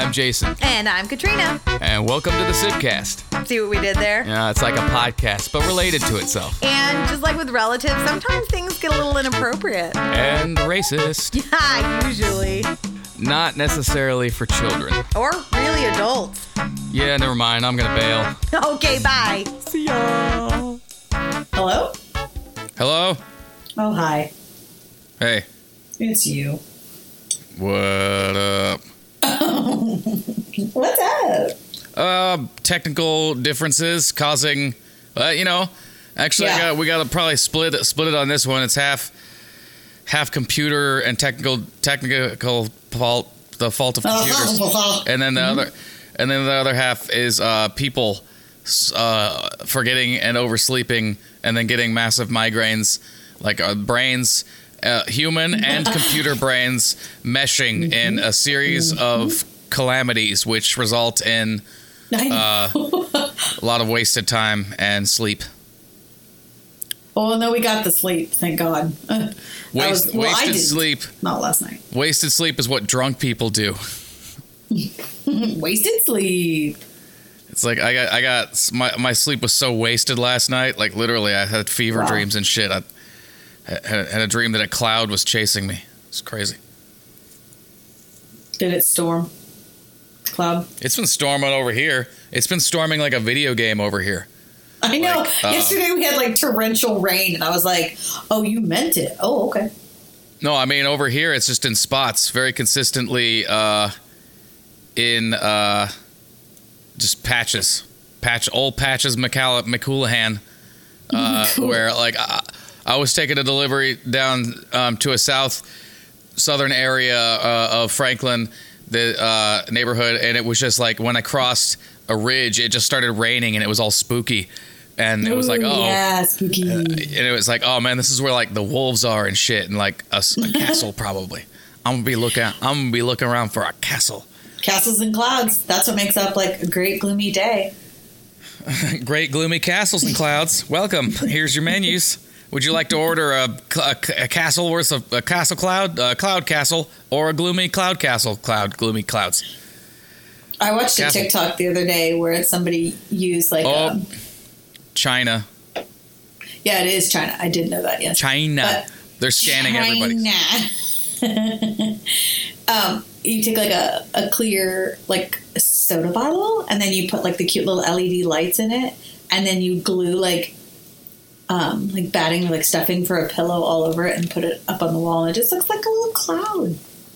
I'm Jason. And I'm Katrina. And welcome to the Sibcast. See what we did there? Yeah, it's like a podcast, but related to itself. And just like with relatives, sometimes things get a little inappropriate. And racist. Yeah, usually. Not necessarily for children. Or really adults. Yeah, never mind. I'm gonna bail. Okay, bye. See ya. Hello? Hello? Oh, hi. Hey. It's you. What up? What's up? Technical differences causing, actually, Yeah. we gotta probably split it on this one. It's half computer and technical fault, the fault of computers, and then the other half is people forgetting and oversleeping, and then getting massive migraines, like our brains. Human and computer brains meshing in a series of calamities, which result in a lot of wasted time and sleep. Oh, no, we got the sleep, thank God. Wasted sleep. Not last night. Wasted sleep is what drunk people do. Wasted sleep. It's like I got my sleep was so wasted last night. Like literally, I had fever dreams and shit. I had a dream that a cloud was chasing me. It's crazy. Did it storm? Cloud? It's been storming over here. It's been storming like a video game over here. I know. Like, yesterday we had like torrential rain, and I was like, oh, you meant it. Oh, okay. No, I mean, over here, it's just in spots, very consistently in just patches. Old patches, McCoulihan, where, like, I was taking a delivery down to a southern area of Franklin, the neighborhood, and it was just like when I crossed a ridge, it just started raining, and it was all spooky. And it was like, oh, yeah, spooky. And it was like, oh man, this is where like the wolves are and shit, and like a castle probably. I'm gonna be looking around for a castle. Castles and clouds. That's what makes up like a great gloomy day. Great gloomy castles and clouds. Welcome. Here's your menus. Would you like to order a castle worth of a castle cloud castle, or a gloomy cloud castle gloomy clouds? I watched Castle. a TikTok the other day where somebody used like China. Yeah, it is China. I did know that, yes. China. But they're scanning everybody. You take like a clear like soda bottle, and then you put like the cute little LED lights in it, and then you glue like batting or like stuffing for a pillow all over it and put it up on the wall, and it just looks like a little cloud.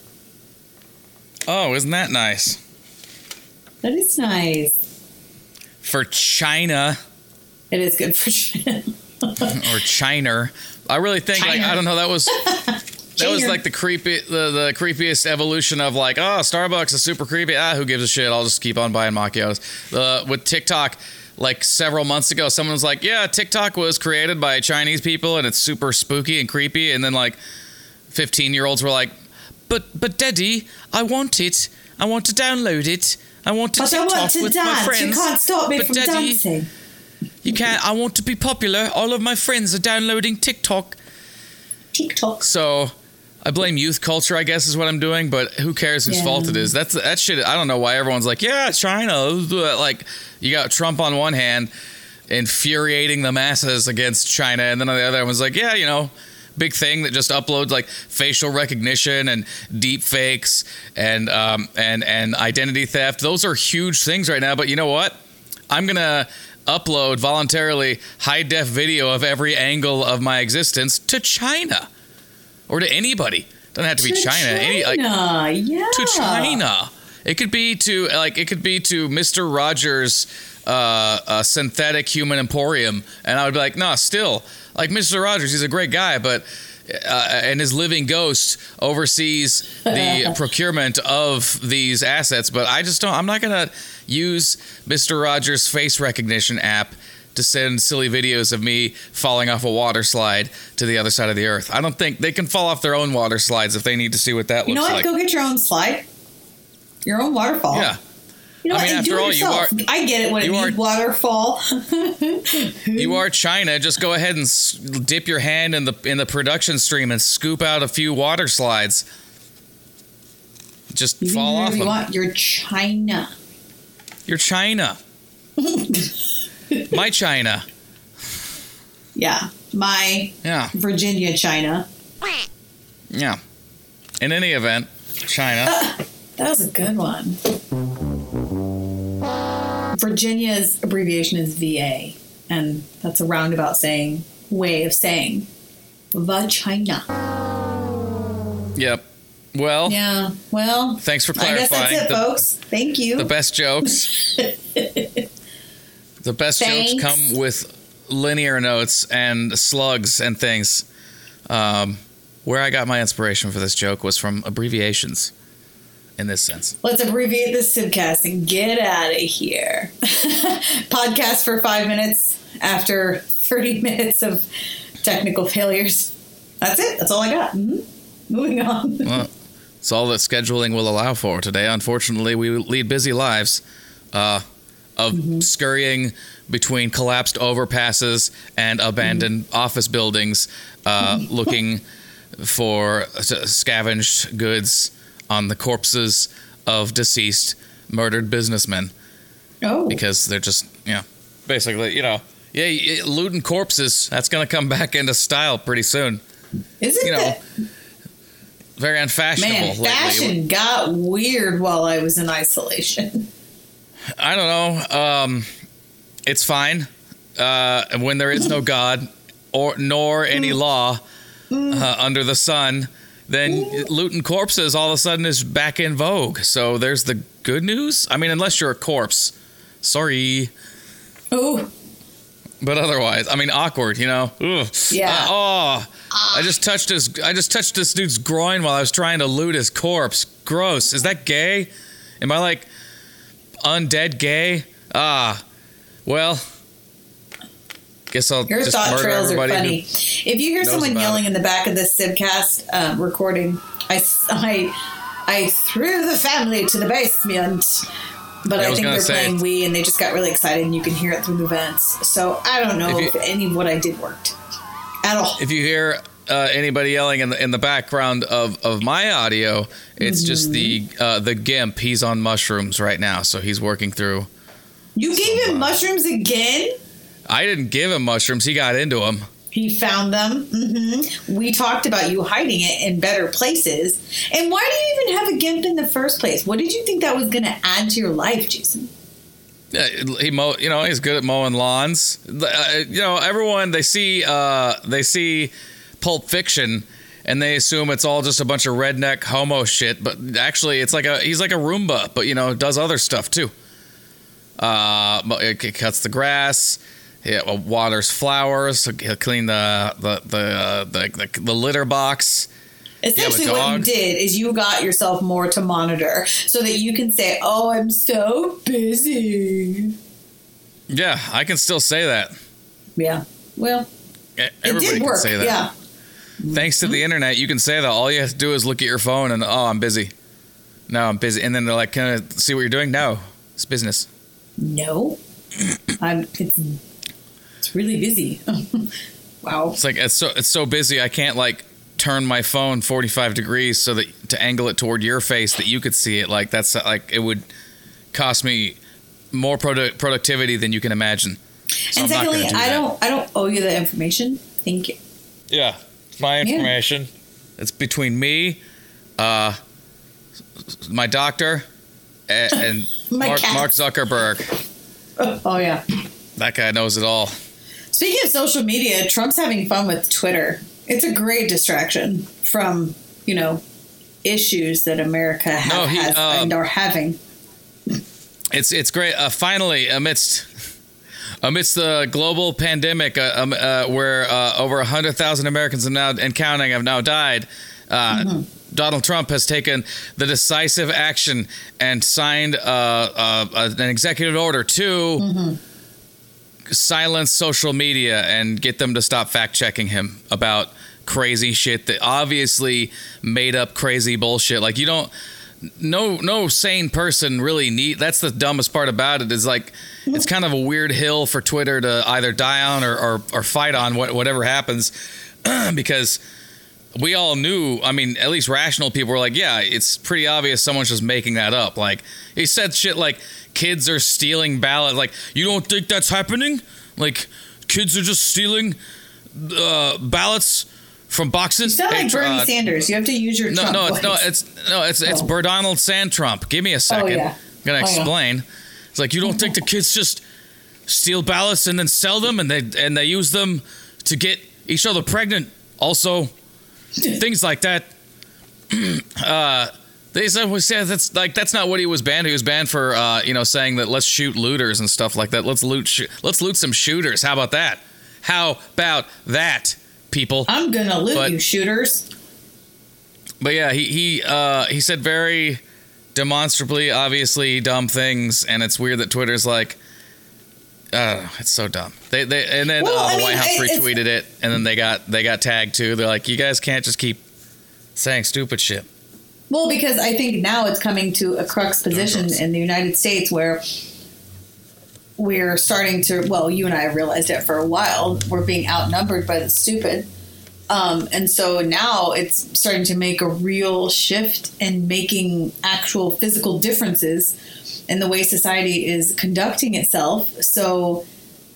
Oh, isn't that nice? That is nice. For China. It is good for China. Or China. I really think China. like that was like the creepiest evolution of like, oh, Starbucks is super creepy. Who gives a shit? I'll just keep on buying macchiatos. With TikTok, like several months ago, someone was like, yeah, TikTok was created by Chinese people and it's super spooky and creepy. And then like 15-year-olds were like, but Daddy, I want it. I want to download it. I want to TikTok with my friends. You can't stop me from Daddy, dancing. You can't. I want to be popular. All of my friends are downloading TikTok. So I blame youth culture, I guess, is what I'm doing. But who cares whose fault it is? That shit. I don't know why everyone's like, yeah, China. Like, you got Trump on one hand, infuriating the masses against China, and then on the other one's like, yeah, big thing that just uploads like facial recognition and deep fakes and identity theft. Those are huge things right now. But you know what? I'm gonna upload voluntarily high-def video of every angle of my existence to China or to anybody. Doesn't have to be China. To China. It could be to Mr. Rogers' synthetic human emporium, and I would be like, no, still, like Mr. Rogers, he's a great guy, but and his living ghost oversees the procurement of these assets. But I'm not gonna use Mr. Rogers' face recognition app to send silly videos of me falling off a water slide to the other side of the earth. I don't think they can fall off their own water slides if they need to see what that looks like. Go get your own slide. Your own waterfall. Yeah. After all, I get it when it means waterfall. You are China. Just go ahead and dip your hand in the production stream and scoop out a few water slides. just You fall off you them. want your China. You're China. My China. Yeah. My Yeah. Virginia China. Yeah. In any event, China. That was a good one. Virginia's abbreviation is VA, and that's a roundabout way of saying vagina. Yep. Well, Yeah, well, thanks for I guess clarifying. that's it, folks. Thank you. The best jokes. The best Thanks. jokes come with linear notes and slugs and things. Where I got my inspiration for this joke was from abbreviations in this sense. Let's abbreviate this Sibcast and get out of here. Podcast for 5 minutes after 30 minutes of technical failures. That's it. That's all I got. Moving on. Well, it's all that scheduling will allow for today. Unfortunately, we lead busy lives of scurrying between collapsed overpasses and abandoned office buildings, looking for scavenged goods on the corpses of deceased murdered businessmen. Oh. Because they're just, basically, looting corpses, that's going to come back into style pretty soon. Isn't it? Very unfashionable Man, lately. fashion got weird while I was in isolation. I don't know. It's fine. When there is no God nor any law under the sun, then looting corpses all of a sudden is back in vogue. So there's the good news. I mean, unless you're a corpse. Sorry. Oh. But otherwise, I mean, awkward, Ugh. Yeah. I just touched this dude's groin while I was trying to loot his corpse. Gross. Is that gay? Am I like undead gay? Well, guess I'll Your just thought murder trails are everybody. funny. If you hear knows someone about yelling it. in the back of this Sibcast recording, I threw the family to the basement. But Yeah, I I was think gonna they're say- playing Wii and they just got really excited and you can hear it through the vents. So I don't know if any of what I did worked at all. If you hear anybody yelling in the background of my audio, it's just the gimp. He's on mushrooms right now, so he's working through. You gave him mushrooms again? I didn't give him mushrooms. He got into them. He found them. We talked about you hiding it in better places. And why do you even have a GIMP in the first place? What did you think that was going to add to your life, Jason? He's good at mowing lawns. Everyone they see Pulp Fiction and they assume it's all just a bunch of redneck homo shit, but actually he's like a Roomba, but does other stuff too. It cuts the grass. He waters flowers. He'll clean the litter box. Essentially, what you did is you got yourself more to monitor so that you can say, "Oh, I'm so busy." Yeah, I can still say that. Yeah. Well, Everybody it did work. can say that. Yeah. Thanks to the internet, you can say that. All you have to do is look at your phone and, I'm busy. No, I'm busy. And then they're like, can I see what you're doing? No, it's business. No. It's really busy. Wow. It's like it's so busy I can't turn my phone 45 degrees so that to angle it toward your face that you could see it. Like that's it would cost me more productivity than you can imagine. So And I'm not secondly, gonna do that. I don't owe you the information. Thank you. Yeah, it's my information. It's between me, my doctor, and Mark Zuckerberg. Oh yeah. That guy knows it all. Speaking of social media, Trump's having fun with Twitter. It's a great distraction from, issues that America has and are having. It's great. Finally, amidst the global pandemic, where over 100,000 Americans and counting have now died, Donald Trump has taken the decisive action and signed an executive order to silence social media and get them to stop fact-checking him about crazy shit that obviously made up crazy bullshit. Like no sane person really that's the dumbest part about it is it's kind of a weird hill for Twitter to either die on or fight on whatever happens because we all knew, I mean, at least rational people were like, yeah, it's pretty obvious someone's just making that up. Like, he said shit like, kids are stealing ballots. Like, you don't think that's happening? Like, kids are just stealing ballots from boxes? You sound like Bernie Sanders. You have to use your Trump voice. It's Berdonald Sand Trump. Give me a second. Oh, yeah. I'm going to explain. Yeah. It's like, you don't think the kids just steal ballots and then sell them and they use them to get each other pregnant? Also, things like that. They said that's not what he was banned. He was banned for saying that let's shoot looters and stuff like that. Let's loot some shooters. How about that? How about that, people? I'm gonna loot you, shooters. But yeah, he said very demonstrably, obviously dumb things, and it's weird that Twitter's like, it's so dumb. The White House retweeted it, and then they got tagged too. They're like, you guys can't just keep saying stupid shit. Well, because I think now it's coming to a crux position in the United States where we're starting to, well, you and I have realized it for a while, we're being outnumbered by the stupid. And so now it's starting to make a real shift in making actual physical differences in the way society is conducting itself. So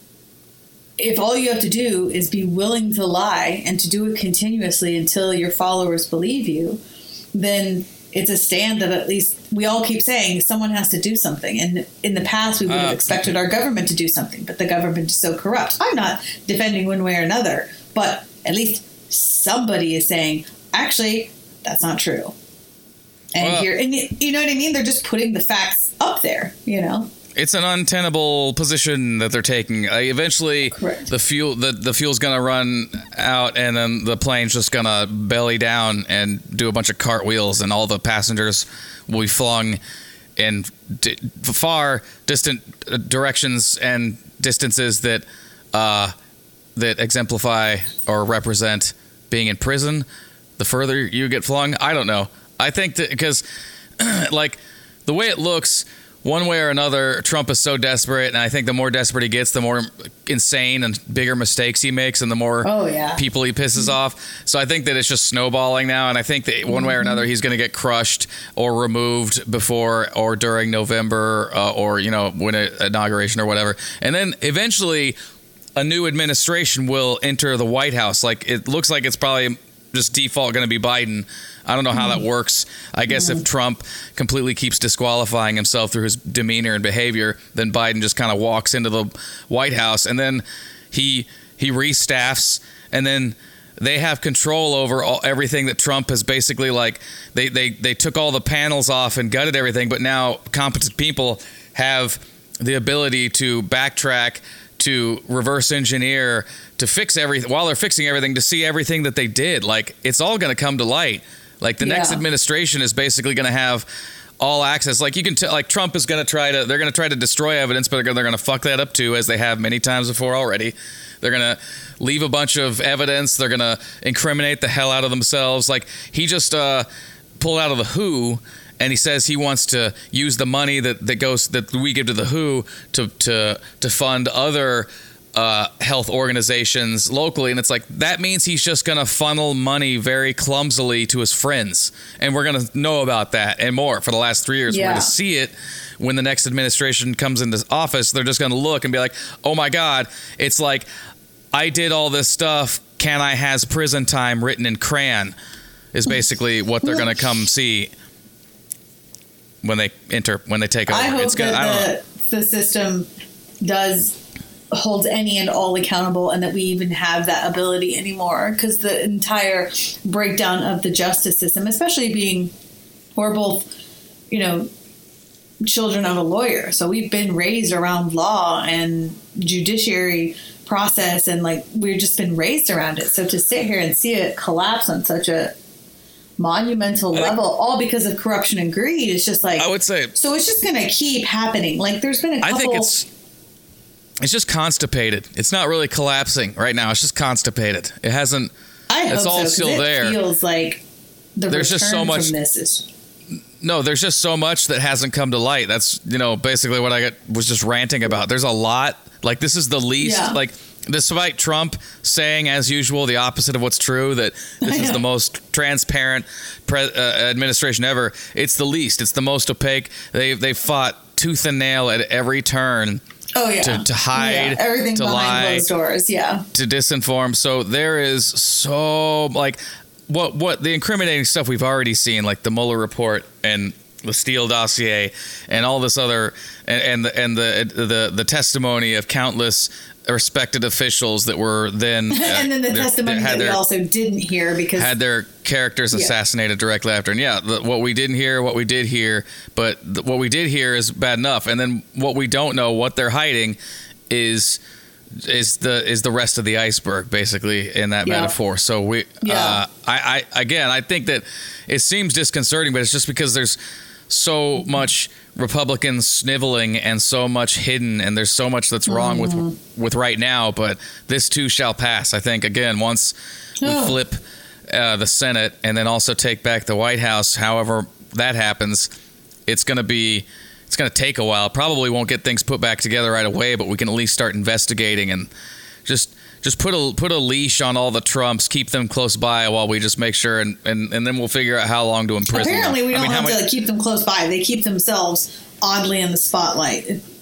if all you have to do is be willing to lie and to do it continuously until your followers believe you, then it's a stand that at least we all keep saying someone has to do something. And in the past, we would have expected our government to do something, but the government is so corrupt. I'm not defending one way or another, but at least somebody is saying, actually, that's not true. And you know what I mean? They're just putting the facts up there, you know? It's an untenable position that they're taking. Eventually, correct. the fuel's going to run out, and then the plane's just going to belly down and do a bunch of cartwheels, and all the passengers will be flung in far distant directions and distances that exemplify or represent being in prison. The further you get flung, I don't know. I think that because, like, the way it looks, one way or another, Trump is so desperate, and I think the more desperate he gets, the more insane and bigger mistakes he makes, and the more people he pisses off. So I think that it's just snowballing now, and I think that one way or another, he's going to get crushed or removed before or during November or, when inauguration or whatever. And then eventually a new administration will enter the White House. Like, it looks like it's probably just default going to be Biden. I don't know how that works. I guess if Trump completely keeps disqualifying himself through his demeanor and behavior, then Biden just kind of walks into the White House, and then he restaffs, and then they have control over everything that Trump has basically, like, they took all the panels off and gutted everything, but now competent people have the ability to backtrack, to reverse engineer, to fix everything while they're fixing everything, to see everything that they did. Like, it's all going to come to light. Like, the next administration is basically going to have all access. Like, you can tell, like, Trump is going to they're going to try to destroy evidence, but they're going to fuck that up too, as they have many times before already. They're going to leave a bunch of evidence. They're going to incriminate the hell out of themselves. Like, he just pulled out of the WHO, and he says he wants to use the money that we give to the WHO to fund other health organizations locally, and it's like, that means he's just going to funnel money very clumsily to his friends, and we're going to know about that and more for the last 3 years. We're going to see it when the next administration comes into office. They're just going to look and be like, oh my God, it's like, I did all this stuff, can I has prison time written in crayon, is basically what they're going to come see when they take over. I hope that the system holds any and all accountable, and that we even have that ability anymore, because the entire breakdown of the justice system, especially we're both, children of a lawyer, so we've been raised around law and judiciary process, and like, we've just been raised around it. So to sit here and see it collapse on such a monumental level, all because of corruption and greed, is just like, I would say, so it's just going to keep happening. Like, there's been a couple, I think it's just constipated. It's not really collapsing right now. It's just constipated. It hasn't. It's all still there. It feels like there's just so much. From this is. No, there's just so much that hasn't come to light. That's basically what I was just ranting about. There's a lot. Like, this is the least. Yeah. Like, Despite Trump saying, as usual, the opposite of what's true, that this is the most transparent administration ever, it's the least. It's the most opaque. They fought tooth and nail at every turn. Oh, yeah. To hide, everything to behind lie, closed doors, yeah. To disinform. So there is so, like, what the incriminating stuff we've already seen, like the Mueller report and the Steele dossier and all this other, and the testimony of countless respected officials that were then and then the testimony that we also didn't hear because had their characters assassinated directly after. And what we didn't hear, what we did hear, but what we did hear is bad enough. And then what we don't know, what they're hiding, is the rest of the iceberg, basically, in that metaphor. So I think that it seems disconcerting, but it's just because there's so much Republican sniveling and so much hidden, and there's so much that's wrong with right now. But this too shall pass. I think, again, once we flip the Senate and then also take back the White House, however that happens, it's going to take a while. Probably won't get things put back together right away, but we can at least start investigating and just put a leash on all the Trumps, keep them close by while we just make sure, and then we'll figure out how long to imprison them. Apparently, we don't have to keep them close by. They keep themselves oddly in the spotlight.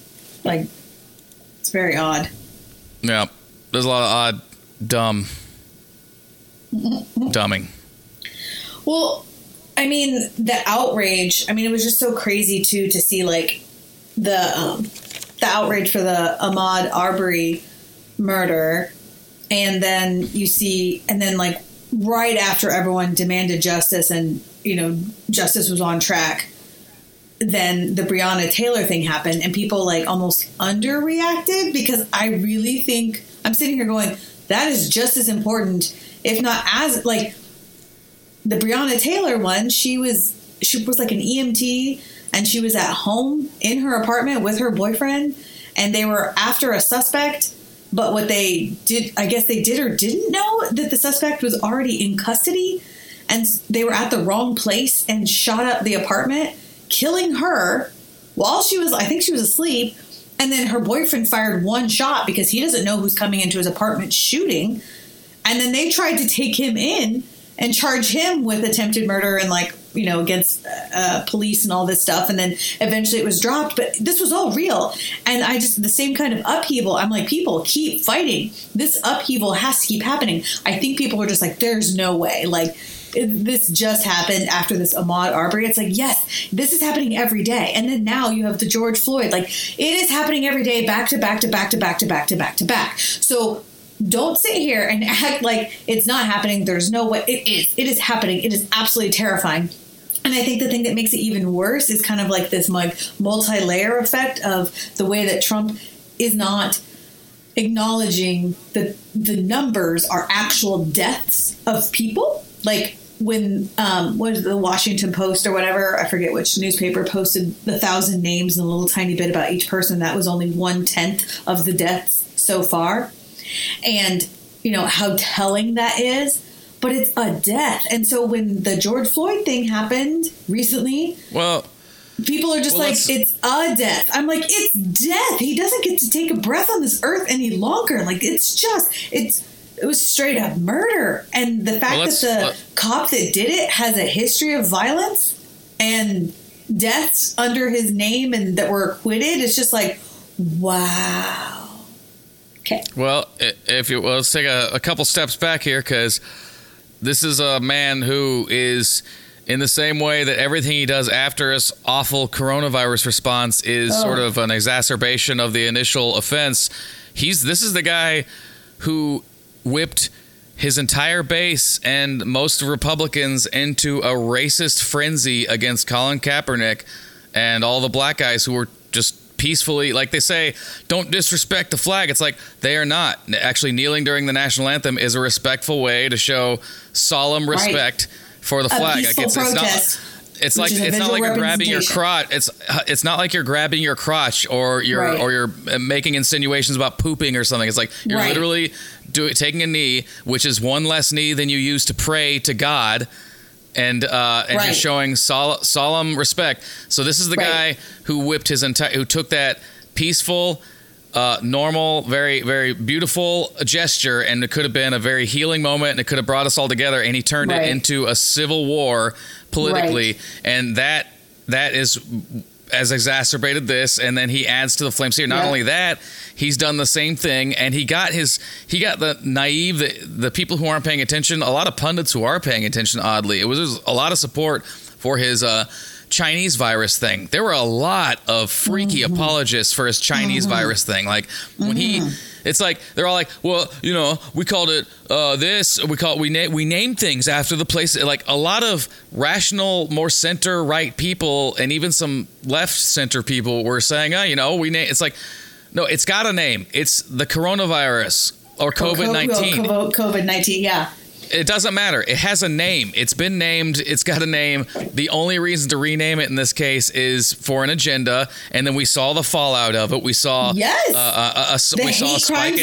It's very odd. Yeah, there's a lot of odd, dumbing. Well, I mean, the outrage. I mean, it was just so crazy too to see like the outrage for the Ahmaud Arbery murder. And then you see, and then like right after everyone demanded justice and, justice was on track, then the Breonna Taylor thing happened and people like almost underreacted, because I really think, I'm sitting here going, that is just as important, if not as, like the Breonna Taylor one, she was like an EMT and she was at home in her apartment with her boyfriend and they were after a suspect. But what they did, I guess they did or didn't know that the suspect was already in custody and they were at the wrong place and shot up the apartment, killing her while I think she was asleep. And then her boyfriend fired one shot because he doesn't know who's coming into his apartment shooting. And then they tried to take him in and charge him with attempted murder and against police and all this stuff. And then eventually it was dropped, but this was all real. And the same kind of upheaval, I'm like, people keep fighting. This upheaval has to keep happening. I think people were just like, there's no way. Like, this just happened after this Ahmaud Arbery. It's like, yes, this is happening every day. And then now you have the George Floyd. Like, it is happening every day, back to back to back to back to back to back to back. So don't sit here and act like it's not happening. There's no way. It is. It is happening. It is absolutely terrifying. And I think the thing that makes it even worse is kind of like this multi-layer effect of the way that Trump is not acknowledging that the numbers are actual deaths of people. Like when what is the Washington Post or whatever, I forget which newspaper, posted 1,000 names and a little tiny bit about each person. That was only 1/10 of the deaths so far. And how telling that is. But it's a death. And so when the George Floyd thing happened recently, people are just it's a death. I'm like, it's death. He doesn't get to take a breath on this earth any longer. Like, it was straight up murder. And the fact that the cop that did it has a history of violence and deaths under his name and that were acquitted, it's just like, wow. Okay. Well, let's take a couple steps back here, because this is a man who is, in the same way that everything he does after his awful coronavirus response is sort of an exacerbation of the initial offense. This is the guy who whipped his entire base and most Republicans into a racist frenzy against Colin Kaepernick and all the black guys who were just peacefully, like they say, don't disrespect the flag. It's like, they are not. Actually, kneeling during the national anthem is a respectful way to show solemn respect for the flag. Like, it's not like you're grabbing your crotch. It's not like you're grabbing your crotch or you're making insinuations about pooping or something. It's like you're literally taking a knee, which is one less knee than you use to pray to God. And just showing solemn respect. So this is the guy who whipped who took that peaceful normal, very, very beautiful gesture, and it could have been a very healing moment, and it could have brought us all together, and he turned it into a civil war politically, and that has exacerbated this, and then he adds to the flames here. Not only that, he's done the same thing, and he got the naive, the people who aren't paying attention, a lot of pundits who are paying attention, oddly. There was a lot of support for his Chinese virus thing. There were a lot of freaky apologists for his Chinese virus thing. Like when it's like they're all like, well, we called it this. We named things after the place. Like a lot of rational, more center right people, and even some left center people were saying, we name. It's like, no, it's got a name. It's the coronavirus or COVID-19. COVID-19, yeah. It doesn't matter. It has a name. It's been named. It's got a name. The only reason to rename it in this case is for an agenda. And then we saw the fallout of it. We saw a spike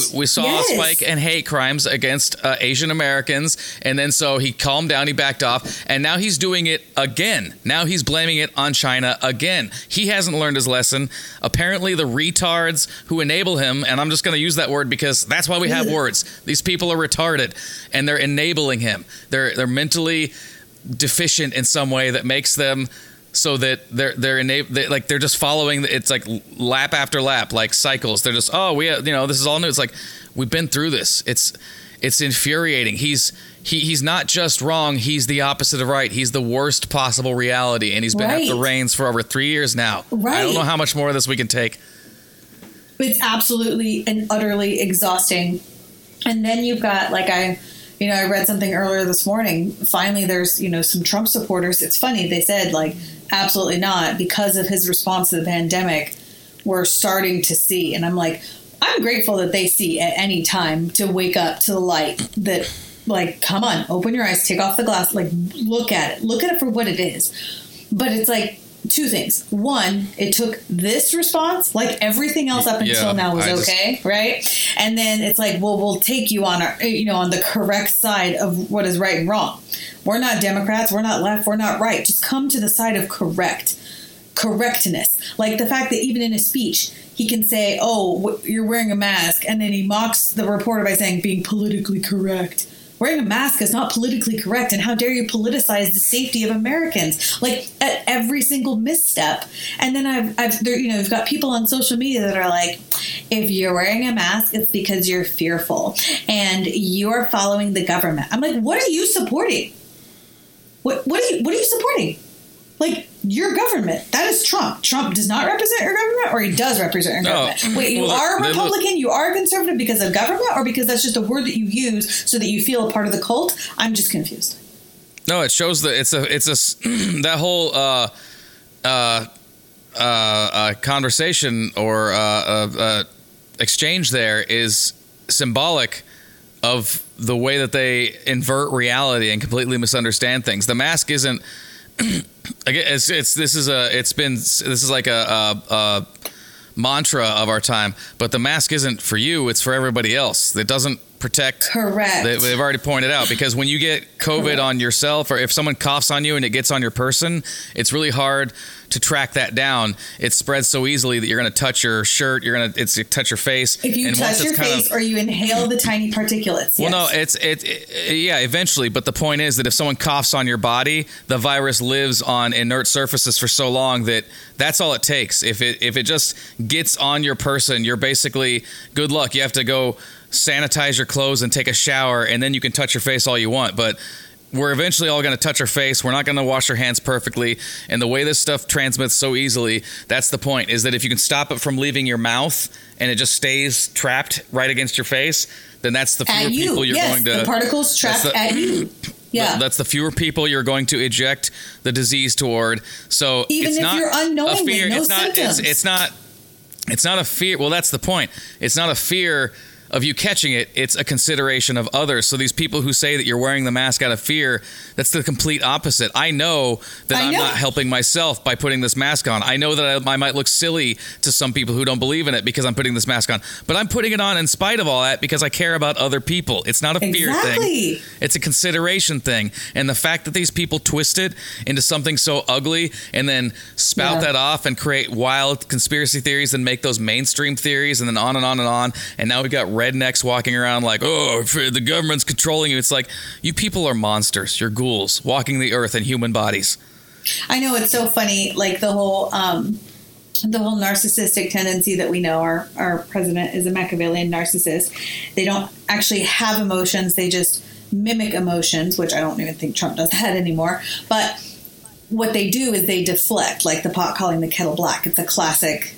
in hate crimes against Asian Americans. And then so he calmed down. He backed off. And now he's doing it again. Now he's blaming it on China again. He hasn't learned his lesson. Apparently the retards who enable him, and I'm just going to use that word because that's why we have words. These people are retarded. And they're enabling him. They're mentally deficient in some way that makes them so that they're just following. It's like lap after lap, like cycles. They're just this is all new. It's like we've been through this. It's infuriating. He's not just wrong. He's the opposite of right. He's the worst possible reality, and he's been at the reins for over 3 years now. I don't know how much more of this we can take. It's absolutely and utterly exhausting. And then you've got I read something earlier this morning. Finally, there's, some Trump supporters. It's funny. They said, absolutely not. Because of his response to the pandemic, we're starting to see. And I'm like, I'm grateful that they see at any time to wake up to the light that, come on, open your eyes, take off the glass, look at it. Look at it for what it is. But it's two things. One, it took this response, everything else up until now was okay, right? And then it's we'll take you on on the correct side of what is right and wrong. We're not Democrats, we're not left, we're not right. Just come to the side of correctness. The fact that even in a speech, he can say, "Oh, you're wearing a mask," and then he mocks the reporter by saying being politically correct. Wearing a mask is not politically correct, and how dare you politicize the safety of Americans? At every single misstep. And then you've got people on social media that are like, if you're wearing a mask, it's because you're fearful and you're following the government. I'm like, what are you supporting? What are you supporting? Your government. That is Trump. Trump does not represent your government, or he does represent your government. Wait, you are a Republican, you are a conservative because of government, or because that's just a word that you use so that you feel a part of the cult? I'm just confused. No, it shows that it's a that whole conversation or exchange there is symbolic of the way that they invert reality and completely misunderstand things. The mask isn't. This is like a mantra of our time, but the mask isn't for you, it's for everybody else. It doesn't protect. Correct. They've already pointed out, because when you get COVID on yourself, or if someone coughs on you and it gets on your person, it's really hard to track that down. It spreads so easily that you're going to touch your shirt, it's touch your face. If you touch your face or you inhale the tiny particulates. Well, no, eventually. But the point is that if someone coughs on your body, the virus lives on inert surfaces for so long that that's all it takes. If it just gets on your person, you're basically good luck. You have to go sanitize your clothes and take a shower, and then you can touch your face all you want. But we're eventually all going to touch our face. We're not going to wash our hands perfectly. And the way this stuff transmits so easily, that's the point, is that if you can stop it from leaving your mouth and it just stays trapped right against your face, then that's the fewer people you're going to... the particles trapped at you. Yeah. That's the fewer people you're going to eject the disease toward. So even it's if not you're unknowingly, a fear. no symptoms. It's not a fear. Well, that's the point. It's not a fear of you catching it, it's a consideration of others. So these people who say that you're wearing the mask out of fear, that's the complete opposite. I know that I'm not helping myself by putting this mask on. I know that I might look silly to some people who don't believe in it because I'm putting this mask on. But I'm putting it on in spite of all that because I care about other people. It's not a fear thing. It's a consideration thing. And the fact that these people twist it into something so ugly and then spout that off and create wild conspiracy theories and make those mainstream theories and then on and on and on. And now we've got rednecks walking around like, oh, the government's controlling you. It's like, you people are monsters. You're ghouls walking the earth in human bodies. I know, it's so funny. Like the whole narcissistic tendency that we know. Our president is a Machiavellian narcissist. They don't actually have emotions. They just mimic emotions, which I don't even think Trump does that anymore. But what they do is they deflect, like the pot calling the kettle black. It's a classic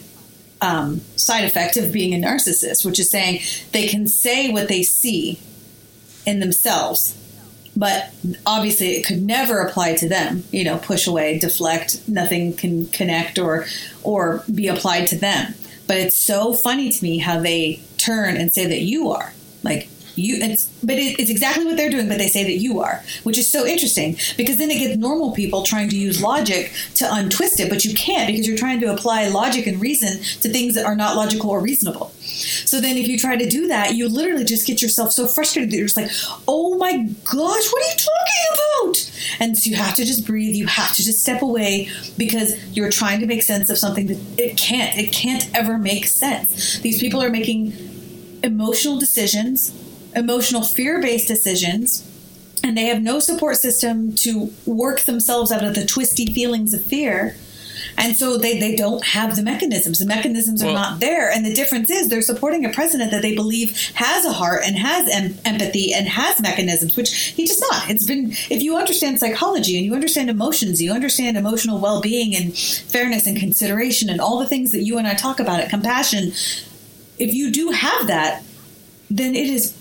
side effect of being a narcissist, which is saying they can say what they see in themselves, but obviously it could never apply to them. You know, push away, deflect, nothing can connect or be applied to them. But it's so funny to me how they turn and say that you are like you. It's exactly what they're doing, but they say that you are, which is so interesting because then it gets normal people trying to use logic to untwist it, but you can't because you're trying to apply logic and reason to things that are not logical or reasonable. So then if you try to do that, you literally just get yourself so frustrated that you're just like, oh my gosh, what are you talking about? And so you have to just breathe. You have to just step away because you're trying to make sense of something that it can't ever make sense. These people are making emotional decisions, emotional fear-based decisions, and they have no support system to work themselves out of the twisty feelings of fear. And so they don't have the mechanisms. The mechanisms are not there. And the difference is they're supporting a president that they believe has a heart and has empathy and has mechanisms, which he does not. If you understand psychology and you understand emotions, you understand emotional well-being and fairness and consideration and all the things that you and I talk about at Compassion, if you do have that, then it is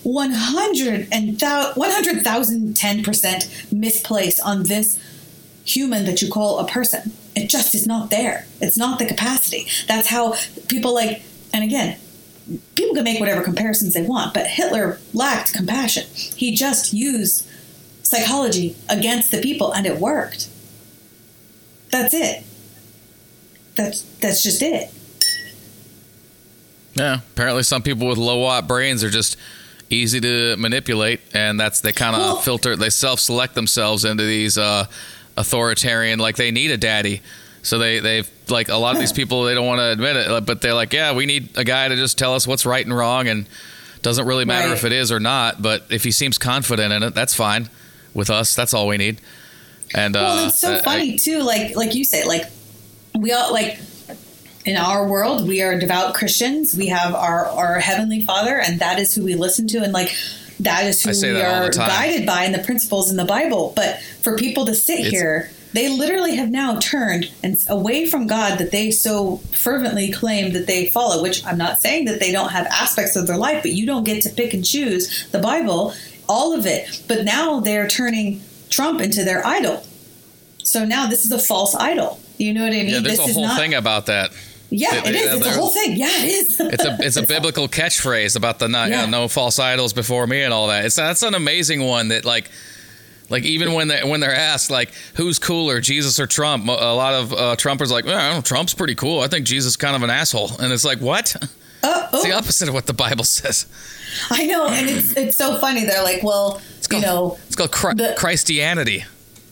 110% misplaced on this human that you call a person. It just is not there. It's not the capacity. That's how people and again, people can make whatever comparisons they want, but Hitler lacked compassion. He just used psychology against the people and it worked. That's it. That's just it. Yeah, apparently some people with low-watt brains are just easy to manipulate, and they kind of filter, they self-select themselves into these authoritarian, like they need a daddy. So they've like a lot of these people, they don't want to admit it, but they're like, yeah, we need a guy to just tell us what's right and wrong, and doesn't really matter if it is or not, but if he seems confident in it, that's fine with us. That's all we need. And it's so funny too, like you say, like we all in our world, we are devout Christians. We have our Heavenly Father, and that is who we listen to. And that is who we are guided by in the principles in the Bible. But for people to sit here, they literally have now turned and away from God that they so fervently claim that they follow, which I'm not saying that they don't have aspects of their life, but you don't get to pick and choose the Bible, all of it. But now they're turning Trump into their idol. So now this is a false idol. You know what I mean? Yeah, there's a whole thing about that. Yeah, it is. It's a whole thing. Yeah, it is. It's a biblical catchphrase about the no false idols before me and all that. That's an amazing one that like even when they're asked like who's cooler, Jesus or Trump, a lot of Trumpers like, well, Trump's pretty cool. I think Jesus is kind of an asshole, and it's like what? It's the opposite of what the Bible says. I know, and it's so funny. They're like, well, it's called Christianity.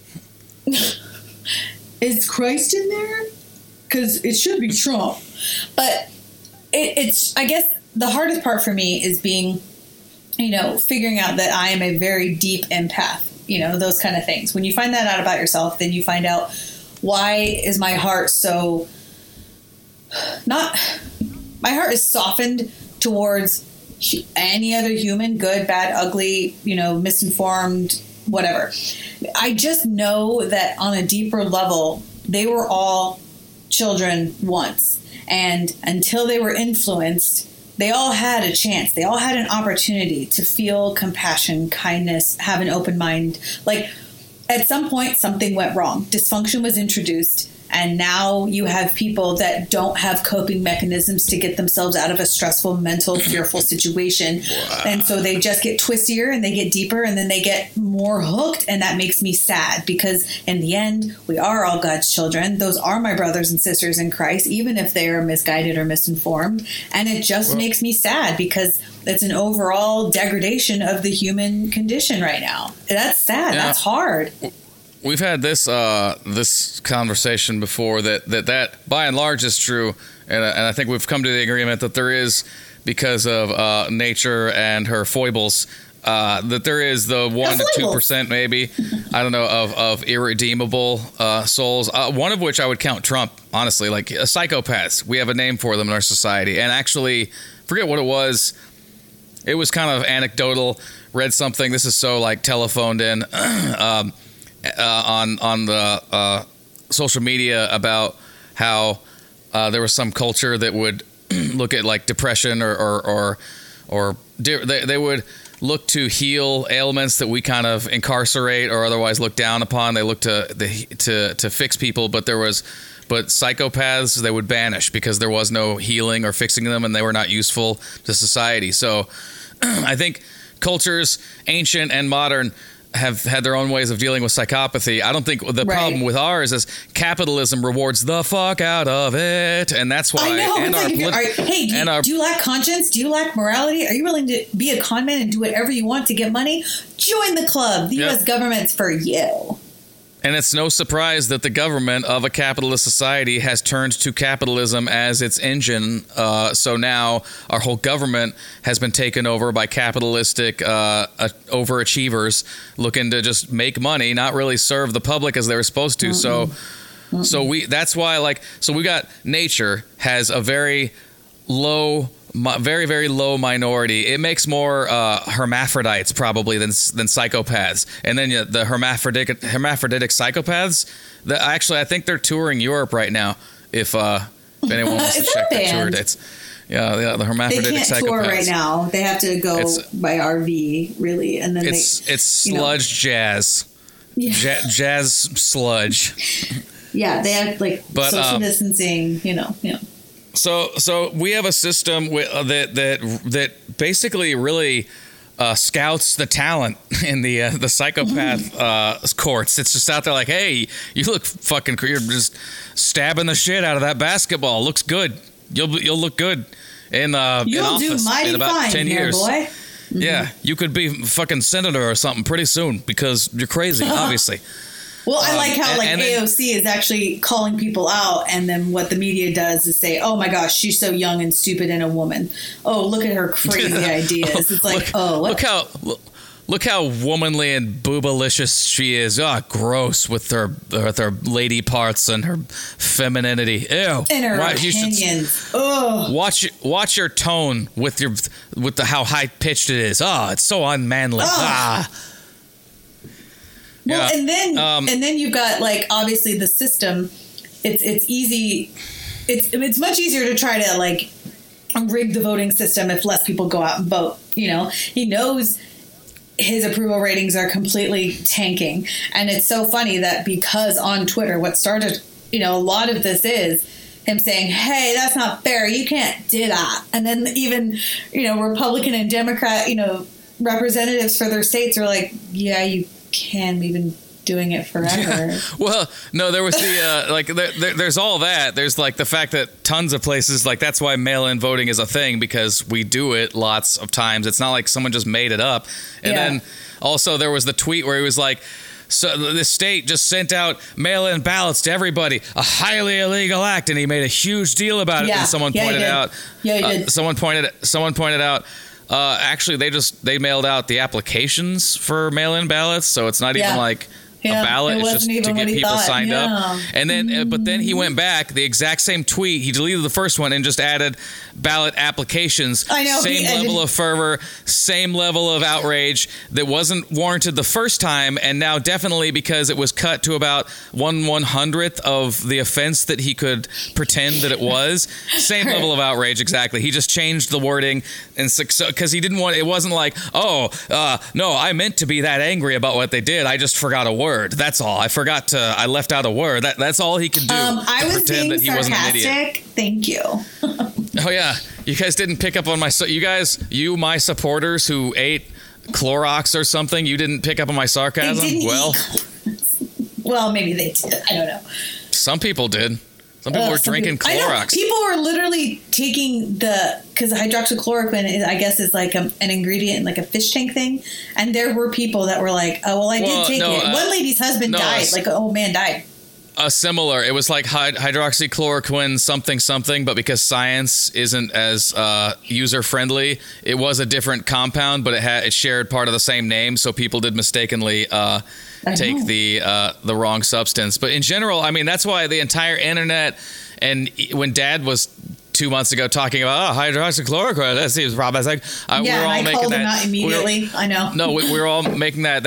Is Christ in there? Because it should be Trump. But it's, I guess, the hardest part for me is being, figuring out that I am a very deep empath, those kind of things. When you find that out about yourself, then you find out why is my heart so my heart is softened towards any other human, good, bad, ugly, misinformed, whatever. I just know that on a deeper level, they were all children once, and until they were influenced, they all had a chance. They all had an opportunity to feel compassion, kindness, have an open mind. Like at some point, something went wrong. Dysfunction was introduced, And now you have people that don't have coping mechanisms to get themselves out of a stressful, mental, fearful situation. Wow. And so they just get twistier and they get deeper and then they get more hooked. And that makes me sad because in the end, we are all God's children. Those are my brothers and sisters in Christ, even if they are misguided or misinformed. And it just makes me sad because it's an overall degradation of the human condition right now. That's sad. Yeah. That's hard. We've had this conversation before that by and large is true, and I think we've come to the agreement that there is, because of nature and her foibles, that there is the 1 to 2% maybe, I don't know, of irredeemable souls. One of which I would count Trump, honestly, like psychopaths. We have a name for them in our society, and actually, forget what it was. It was kind of anecdotal. Read something. This is so like telephoned in. On the social media about how there was some culture that would look at like depression or they would look to heal ailments that we kind of incarcerate or otherwise look down upon. They look to fix people, but psychopaths they would banish because there was no healing or fixing them, and they were not useful to society. So I think cultures, ancient and modern, have had their own ways of dealing with psychopathy. I don't think the problem with ours is capitalism rewards the fuck out of it, and that's why. I know. Do you lack conscience? Do you lack morality? Are you willing to be a con man and do whatever you want to get money? Join the club. The U.S. government's for you. And it's no surprise that the government of a capitalist society has turned to capitalism as its engine. So now our whole government has been taken over by capitalistic overachievers looking to just make money, not really serve the public as they were supposed to. Mm-hmm. So we got nature has a very low, very, very low minority. It makes more hermaphrodites probably than psychopaths. And then the hermaphroditic psychopaths, actually I think they're touring Europe right now. If anyone wants to check their tour dates. Yeah, the hermaphroditic psychopaths. They can't tour right now. They have to go by RV, really. And then it's sludge jazz. Yeah. Jazz sludge. Yeah, they have social distancing, So we have a system that basically really scouts the talent in the psychopath courts. It's just out there like, hey, you look fucking, you're just stabbing the shit out of that basketball. Looks good. You'll look good in office in about 10 years. Boy. Mm-hmm. Yeah, you could be fucking senator or something pretty soon because you're crazy, obviously. Well, I like how AOC is actually calling people out, and then what the media does is say, "Oh my gosh, she's so young and stupid and a woman. Oh, look at her crazy ideas." It's like, look how womanly and boobalicious she is. Oh, gross with her lady parts and her femininity. Ew. And her opinions. Watch your tone with how high pitched it is. Oh, it's so unmanly. Well, yeah. and then you've got obviously the system. It's easy. It's much easier to try to rig the voting system if less people go out and vote. He knows his approval ratings are completely tanking, and it's so funny that because on Twitter, what started a lot of this is him saying, "Hey, that's not fair. You can't do that." And then even Republican and Democrat representatives for their states are like, "Yeah, you can. We've been doing it forever." Yeah. Well, no, there was the there's all that. There's the fact that tons of places that's why mail-in voting is a thing, because we do it lots of times. It's not like someone just made it up. And then also there was the tweet where he was like, so the state just sent out mail-in ballots to everybody, a highly illegal act, and he made a huge deal about it. And someone pointed out, someone pointed out. Actually, they mailed out the applications for mail-in ballots, so it's not even a ballot. It's just to get people signed up. And then, but then he went back, the exact same tweet. He deleted the first one and just added ballot applications. I know. Same level of fervor, same level of outrage that wasn't warranted the first time, and now definitely because it was cut to about 1/100th of the offense that he could pretend that it was. Same level of outrage, exactly. He just changed the wording, and because he didn't want. It wasn't like, no, I meant to be that angry about what they did. I just forgot a word. word. That's all. I left out a word. That's all he could do. I was pretend being that he wasn't an idiot. sarcastic. Thank you. Oh yeah, you guys didn't pick up on my my supporters who ate Clorox or something. You didn't pick up on my sarcasm. Well, maybe they did. I don't know. Some people did. Some people were drinking Clorox. People were literally taking because hydroxychloroquine, I guess, is like an ingredient in like a fish tank thing. And there were people that were like, "Oh, well, I did take it." One lady's husband died. Like an old man died. Similar. It was like hydroxychloroquine something, but because science isn't as user friendly, it was a different compound, but it shared part of the same name, so people did mistakenly take the wrong substance. But in general, I mean, that's why the entire internet, and when Dad was 2 months ago talking about hydroxychloroquine, that seems probably like we were all making that. Not immediately. I know. No, we were all making that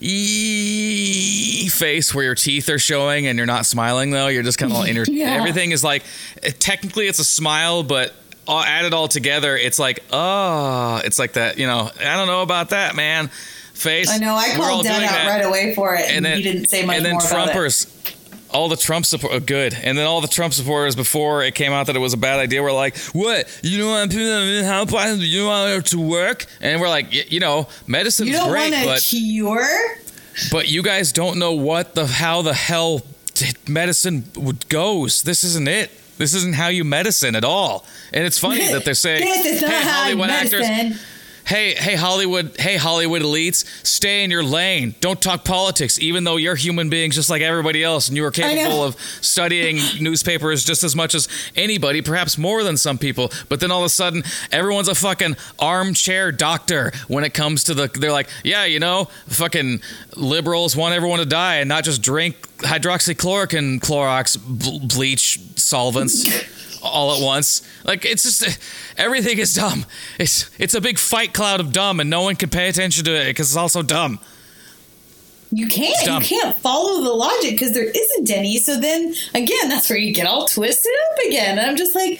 face where your teeth are showing and you're not smiling though. You're just kind of all everything is like technically it's a smile, but added all together, it's like it's like that. I don't know about that, man. Face. I know. I called Dad out right away for it, and he didn't say much more about it. All the Trump support, good. And then all the Trump supporters, before it came out that it was a bad idea, were like, what? You don't want you want it to work? And we're like, medicine's great, but... You don't want a cure? But you guys don't know how the hell medicine goes. This isn't it. This isn't how you medicine at all. And it's funny that they're saying, hey, Hollywood actors... Hey Hollywood elites, stay in your lane. Don't talk politics, even though you're human beings just like everybody else, and you are capable of studying newspapers just as much as anybody, perhaps more than some people. But then all of a sudden, everyone's a fucking armchair doctor when it comes to they're like, fucking liberals want everyone to die and not just drink hydroxychloroquine, Clorox, bleach, solvents. All at once. Like, it's just everything is dumb. It's a big fight cloud of dumb, and no one can pay attention to it because it's also dumb. You can't follow the logic because there isn't any. So then again, that's where you get all twisted up again. And I'm just like,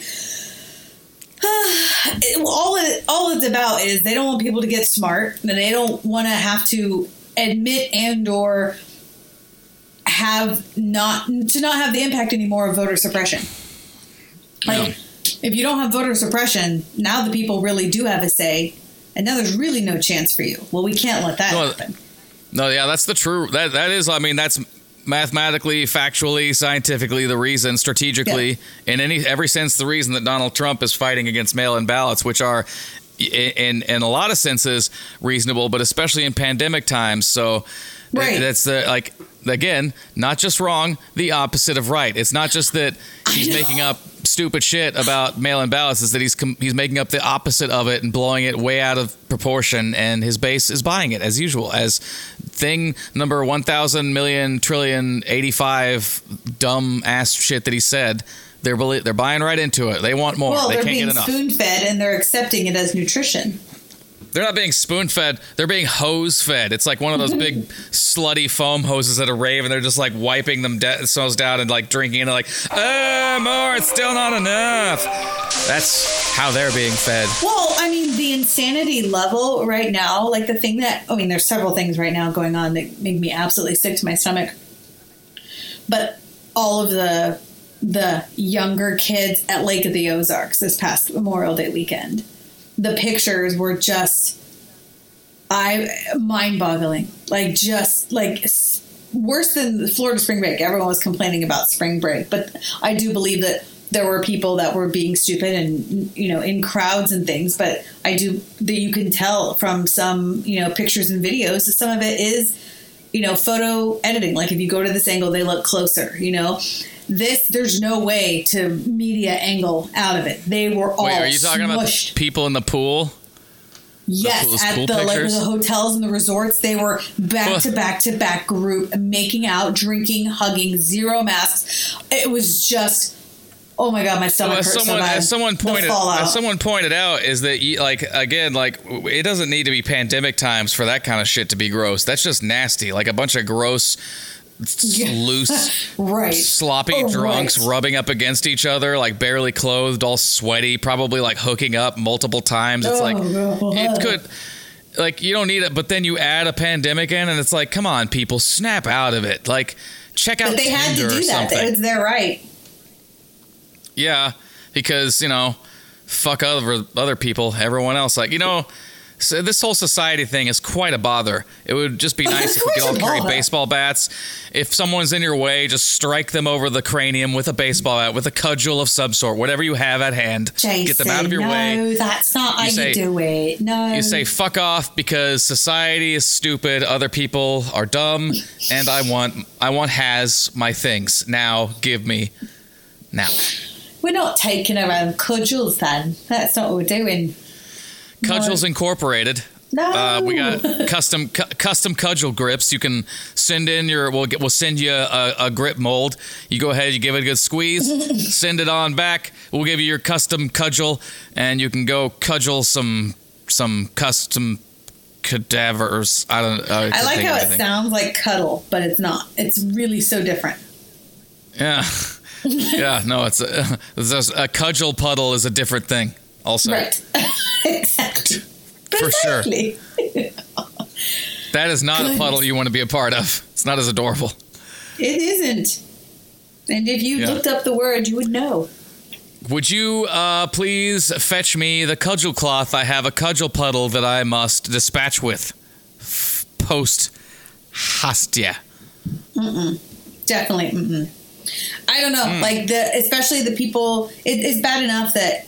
all it's about is they don't want people to get smart, and they don't want to have to admit and or not have the impact anymore of voter suppression. If you don't have voter suppression, now the people really do have a say, and now there's really no chance for you. Well, we can't let that happen. No, yeah, that's the true. That is, I mean, that's mathematically, factually, scientifically the reason, strategically, in every sense, the reason that Donald Trump is fighting against mail-in ballots, which are, in a lot of senses, reasonable, but especially in pandemic times. So that's again, not just wrong, the opposite of right. It's not just that he's making up stupid shit about mail-in ballots, is that he's making up the opposite of it and blowing it way out of proportion, and his base is buying it as usual as thing number 1,000 million trillion 85 dumb ass shit that he said. They're buying right into it. They want more. They can't get enough. They're being spoon-fed and they're accepting it as nutrition. They're not being spoon-fed. They're being hose-fed. It's like one of those big slutty foam hoses at a rave, and they're just like wiping themselves down and like drinking, and they're like, more, it's still not enough. That's how they're being fed. Well, I mean, the insanity level right now, like the thing there's several things right now going on that make me absolutely sick to my stomach. But all of the younger kids at Lake of the Ozarks this past Memorial Day weekend, the pictures were just mind-boggling. Like, just like worse than Florida spring break. Everyone was complaining about spring break, but I do believe that there were people that were being stupid and, in crowds and things. But that you can tell from some, pictures and videos that some of it is, photo editing. Like, if you go to this angle, they look closer, there's no way to media angle out of it. They were all are you talking smushed. About people in the pool? Yes, at the hotels and the resorts, they were back to back to back group, making out, drinking, hugging, zero masks. It was just, oh my God, my stomach hurt so bad. As someone pointed out, is that it doesn't need to be pandemic times for that kind of shit to be gross. That's just nasty, like a bunch of gross, loose, sloppy drunks rubbing up against each other, like barely clothed, all sweaty, probably like hooking up multiple times. It's it could. like, you don't need it, but then you add a pandemic in, and it's like, come on, people, snap out of it. Like, check out But they Tinder had to do that. something. It's their right. Yeah, because, fuck other people, everyone else. Like, so this whole society thing is quite a bother. It would just be nice if we could all carry baseball bats. If someone's in your way, just strike them over the cranium with a baseball bat, with a cudgel of some sort, whatever you have at hand. Jason, get them out of your way. No, that's not how you do it. No. You say, fuck off, because society is stupid, other people are dumb, and I want has my things. Now, give me. Now. We're not taking around cudgels then. That's not what we're doing. Cudgels Incorporated. No. We got custom cudgel grips. You can send in we'll send you a grip mold. You go ahead, you give it a good squeeze, send it on back. We'll give you your custom cudgel, and you can go cudgel some custom cadavers. I like how it sounds like cuddle, but it's not. It's really so different. Yeah. Yeah, no, it's a cudgel puddle is a different thing also. Right. Exactly. For sure. That is not Goodness. a puddle you want to be a part of. It's not as adorable. It isn't. And if you looked up the word, you would know. Would you please fetch me the cudgel cloth? I have a cudgel puddle that I must dispatch with. Post hastia. Definitely. I don't know, like especially the people. It's bad enough that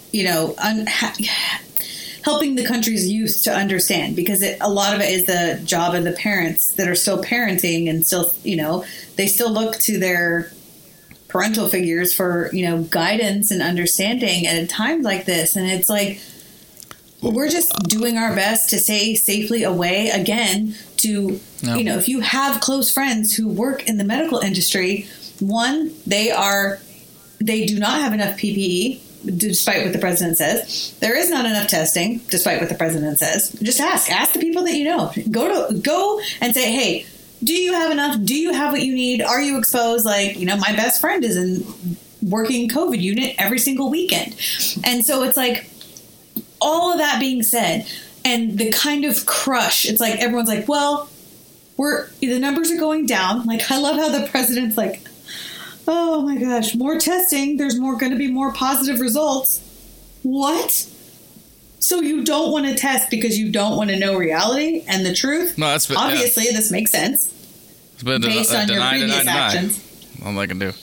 helping the country's youth to understand, because a lot of it is the job of the parents that are still parenting and still, they still look to their parental figures for guidance and understanding at times like this, and it's like we're just doing our best to stay safely away again. To if you have close friends who work in the medical industry. One, they do not have enough PPE, despite what the president says. There is not enough testing, despite what the president says. Just ask the people that you know. Go and say, hey, do you have enough? Do you have what you need? Are you exposed? Like, my best friend is in working COVID unit every single weekend. And so it's like, all of that being said, and the kind of crush, it's like, everyone's like, well, the numbers are going down. Like, I love how the president's like, oh my gosh, more testing. There's going to be more positive results. What? So you don't want to test because you don't want to know reality and the truth? No, that's obviously this makes sense. It's been based on your previous actions. All I can do.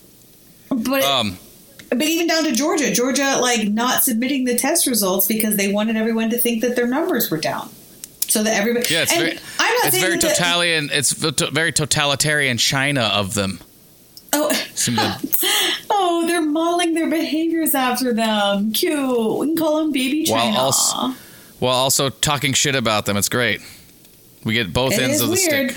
But even down to Georgia, like not submitting the test results because they wanted everyone to think that their numbers were down. So that everybody. Yeah, it's very totalitarian China of them. Oh, they're modeling their behaviors after them. Cute. We can call them baby China. While also talking shit about them. It's great. We get both ends of the stick.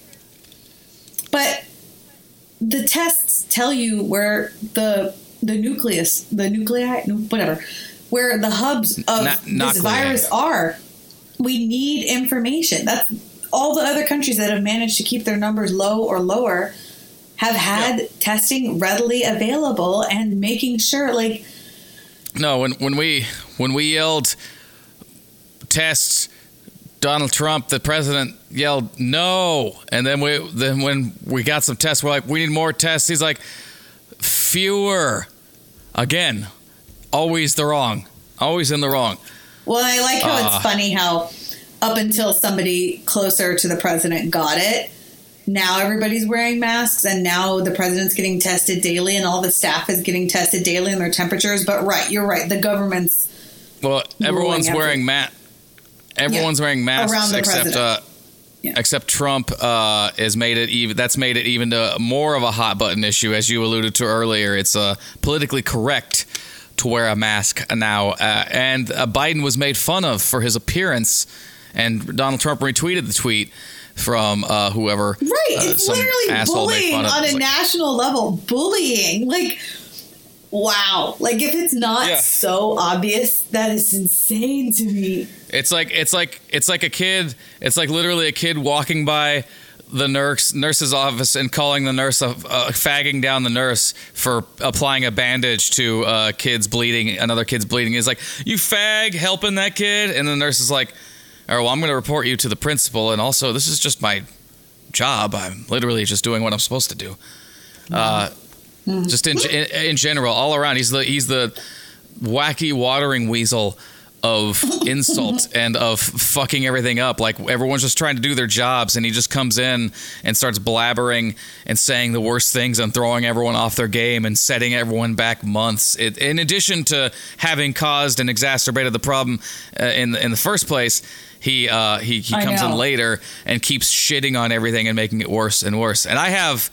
But the tests tell you where the nuclei, whatever, where the hubs of this virus are. We need information. That's all the other countries that have managed to keep their numbers low or lower have had testing readily available and making sure, like. No, when we yelled tests, Donald Trump, the president, yelled no, and then when we got some tests, we're like, we need more tests. He's like, fewer. Again, always in the wrong. Well, I like how it's funny how up until somebody closer to the president got it, now everybody's wearing masks, and now the president's getting tested daily, and all the staff is getting tested daily in their temperatures. But you're right. The government's everyone's wearing masks. Everyone's wearing masks except Trump has made it even. That's made it even more of a hot button issue, as you alluded to earlier. It's politically correct to wear a mask now, and Biden was made fun of for his appearance, and Donald Trump retweeted the tweet from whoever. Right, it's literally bullying on a national level. Bullying, like, wow, like if it's not so obvious, that is insane to me. It's like a kid. It's like literally a kid walking by the nurse's office and calling the nurse fagging down the nurse for applying a bandage to another kid's bleeding. He's like, you fag, helping that kid, and the nurse is like, or well, I'm going to report you to the principal, and also this is just my job. I'm literally just doing what I'm supposed to do. Just in general, all around, he's the wacky watering weasel of insult and of fucking everything up. Like, everyone's just trying to do their jobs, and he just comes in and starts blabbering and saying the worst things and throwing everyone off their game and setting everyone back months. In addition to having caused and exacerbated the problem in the first place, he comes in later and keeps shitting on everything and making it worse and worse. And I have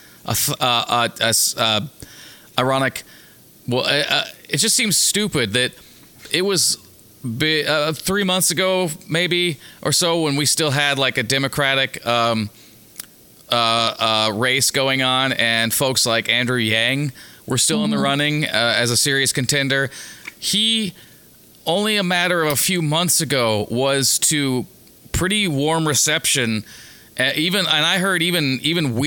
ironic. Well, it just seems stupid that it was 3 months ago, maybe or so, when we still had like a Democratic race going on, and folks like Andrew Yang were still in the running as a serious contender. He, only a matter of a few months ago, was to pretty warm reception. And I heard even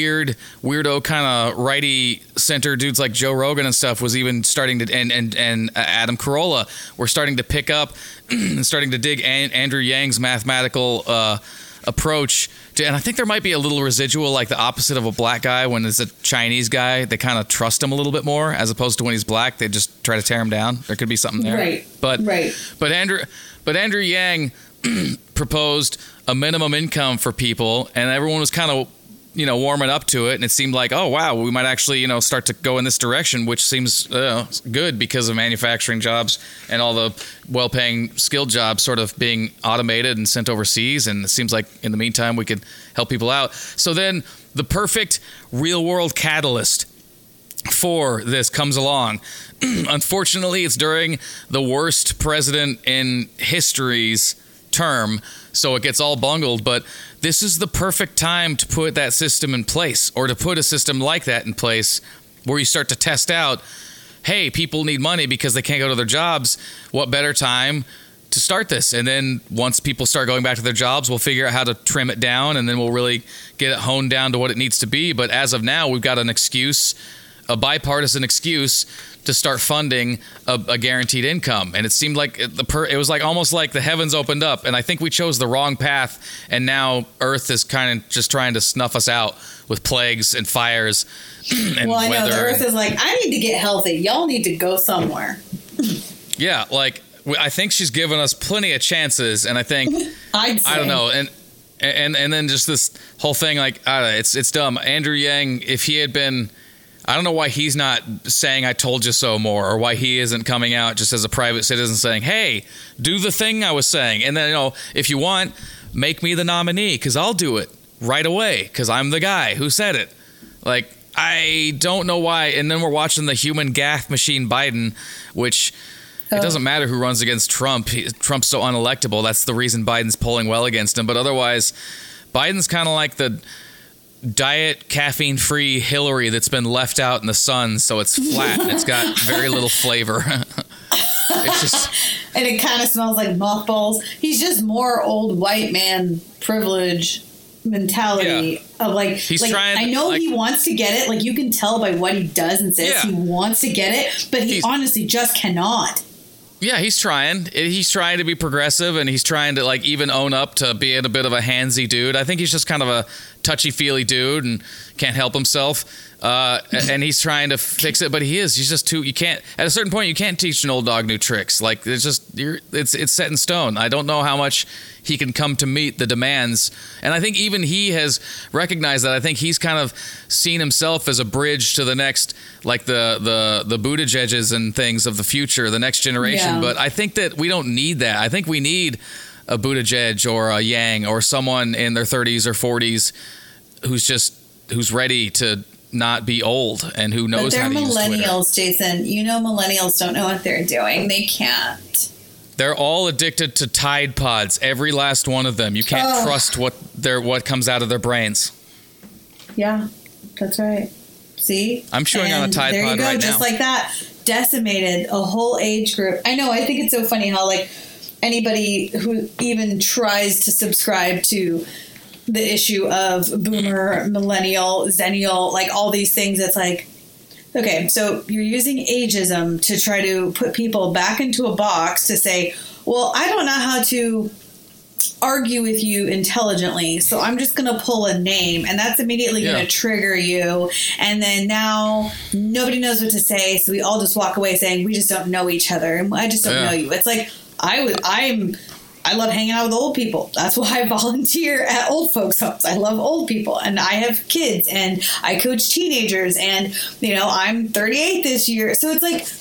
weirdo kind of righty center dudes like Joe Rogan and stuff was even starting to, and Adam Carolla were starting to pick up and starting to dig Andrew Yang's mathematical approach to, and I think there might be a little residual, like the opposite of a black guy. When it's a Chinese guy, they kind of trust him a little bit more, as opposed to when he's black, they just try to tear him down. There could be something there, right? But Andrew Yang proposed a minimum income for people, and everyone was kind of, warming up to it, and it seemed like, oh wow, we might actually, start to go in this direction, which seems good because of manufacturing jobs and all the well-paying skilled jobs sort of being automated and sent overseas, and it seems like in the meantime we could help people out. So then the perfect real-world catalyst for this comes along. Unfortunately, it's during the worst president in history's term, so it gets all bungled, but this is the perfect time to put that system in place, or to put a system like that in place, where you start to test out, hey, people need money because they can't go to their jobs. What better time to start this? And then once people start going back to their jobs, we'll figure out how to trim it down, and then we'll really get it honed down to what it needs to be. But as of now, we've got an excuse, a bipartisan excuse, to start funding a guaranteed income. And it seemed like it was like almost like the heavens opened up, and I think we chose the wrong path, and now Earth is kind of just trying to snuff us out with plagues and fires and well, I know weather. The Earth is like, I need to get healthy. Y'all need to go somewhere. Yeah, like, I think she's given us plenty of chances, and I think I don't know, and then just this whole thing, like, it's dumb. Andrew Yang, if he had been, I don't know why he's not saying "I told you so" more, or why he isn't coming out just as a private citizen saying, "Hey, do the thing I was saying," and then, if you want, make me the nominee, because I'll do it right away, because I'm the guy who said it. Like, I don't know why. And then we're watching the human gaff machine Biden, which it doesn't matter who runs against Trump. Trump's so unelectable. That's the reason Biden's polling well against him. But otherwise, Biden's kind of like the diet caffeine-free Hillary that's been left out in the sun, so it's flat and it's got very little flavor. It's just, and it kind of smells like mothballs. He's just more old white man privilege mentality of like, he's like, trying. I know, like, he wants to get it. Like, you can tell by what he does and says, he wants to get it, but he honestly just cannot. Yeah, he's trying. He's trying to be progressive, and he's trying to, like, even own up to being a bit of a handsy dude. I think he's just kind of a touchy-feely dude and can't help himself. And he's trying to fix it, but he's just too. You can't, at a certain point, you can't teach an old dog new tricks. Like, it's just, it's set in stone. I don't know how much he can come to meet the demands, and I think even he has recognized that. I think he's kind of seen himself as a bridge to the next, like the Buttigiegs and things of the future, the next generation. But I think that we don't need that. I think we need a Buttigieg or a Yang or someone in their 30s or 40s who's ready to not be old and who knows how to use Twitter. But they're millennials, Jason. You know, millennials don't know what they're doing. They can't. They're all addicted to Tide Pods. Every last one of them. You can't trust what comes out of their brains. Yeah, that's right. See? I'm chewing on a Tide Pod right now. There you go, just like that. Decimated a whole age group. I know, I think it's so funny how, like, anybody who even tries to subscribe to the issue of boomer, millennial, zennial, like all these things, it's like, okay, so you're using ageism to try to put people back into a box to say, well, I don't know how to argue with you intelligently, so I'm just going to pull a name, and that's immediately going to trigger you. And then now nobody knows what to say, so we all just walk away saying we just don't know each other, and I just don't know you. It's like I love hanging out with old people. That's why I volunteer at old folks' homes. I love old people, and I have kids, and I coach teenagers, and I'm 38 this year, so it's like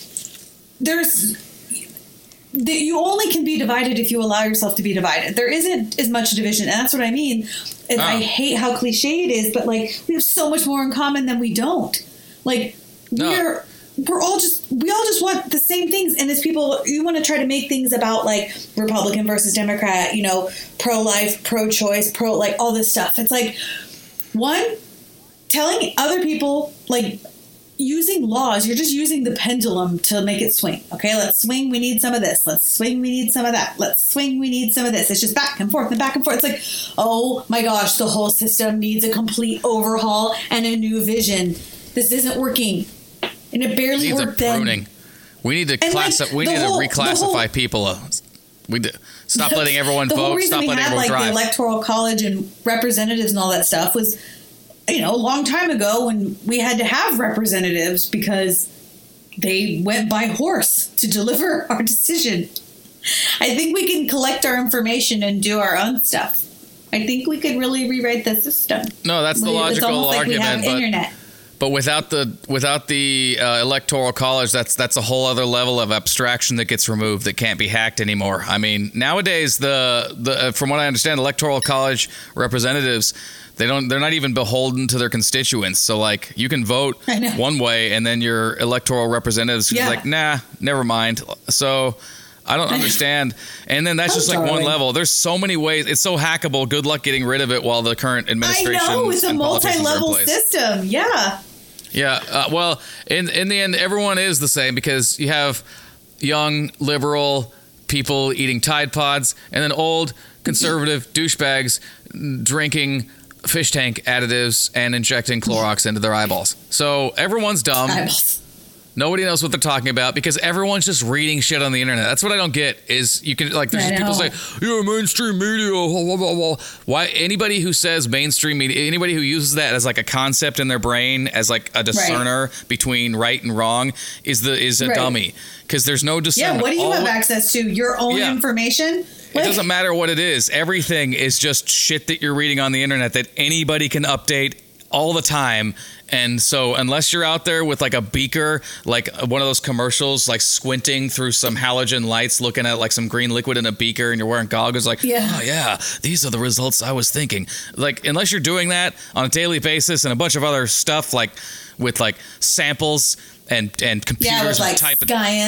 you only can be divided if you allow yourself to be divided. There isn't as much division, and that's what I mean. I hate how cliche it is, but like we have so much more in common than we don't. Like we all just want the same things, and as people, you want to try to make things about like Republican versus Democrat, pro-life, pro-choice, like all this stuff. It's like telling other people like. Using laws, you're just using the pendulum to make it swing. Okay, let's swing, we need some of this. Let's swing, we need some of that. Let's swing, we need some of this. It's just back and forth and back and forth. It's like, oh my gosh, the whole system needs a complete overhaul and a new vision. This isn't working. And it barely worked then. We need to reclassify people. Stop letting everyone vote. Stop letting everyone drive. The Electoral College and representatives and all that stuff was a long time ago when we had to have representatives because they went by horse to deliver our decision. I think we can collect our information and do our own stuff. I think we could really rewrite the system. No, that's the logical argument. But without the Electoral College, that's a whole other level of abstraction that gets removed that can't be hacked anymore. I mean, nowadays from what I understand, Electoral College representatives, they're not even beholden to their constituents. So like you can vote one way and then your electoral representatives are like, nah, never mind. So I don't understand. And then that's just like one level. There's so many ways. It's so hackable. Good luck getting rid of it while the current administration. I know, it's a multi-level system. Yeah. Yeah. Well, in the end, everyone is the same because you have young liberal people eating Tide Pods and then old conservative douchebags drinking fish tank additives and injecting Clorox into their eyeballs. So everyone's dumb. Nobody knows what they're talking about because everyone's just reading shit on the internet. That's what I don't get is you can like there's people say, mainstream media, blah, blah, blah. Why anybody who says mainstream media, anybody who uses that as like a concept in their brain as like a discerner between right and wrong is a dummy because there's no discernment. Yeah, what do you have access to? Your own information? It doesn't matter what it is. Everything is just shit that you're reading on the internet that anybody can update all the time. And so unless you're out there with like a beaker, like one of those commercials, like squinting through some halogen lights, looking at like some green liquid in a beaker and you're wearing goggles like, oh yeah, these are the results I was thinking. Like, unless you're doing that on a daily basis and a bunch of other stuff like with like samples and computers and type of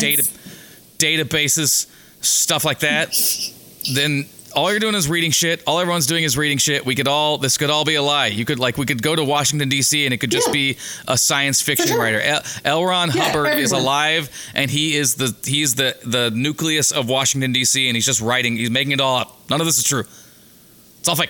databases, stuff like that, then all you're doing is reading shit. All everyone's doing is reading shit. This could all be a lie. We could go to Washington, D.C. and it could just be a science fiction writer. L. Ron Hubbard is alive and he's the nucleus of Washington, D.C. and he's just writing. He's making it all up. None of this is true. It's all fake.